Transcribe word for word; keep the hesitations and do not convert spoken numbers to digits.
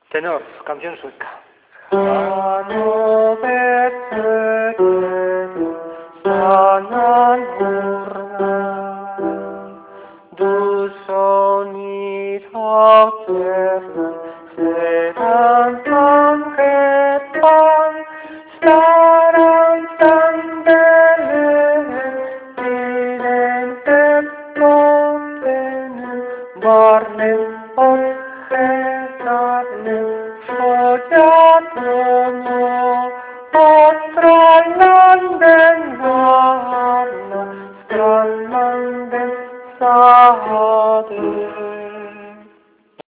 Tenor, canción sueca. Du sonit auf Erden, sedan tanketan, staran sandelen, silente topenen, barnen och skedarnen, sojat och må, och tralla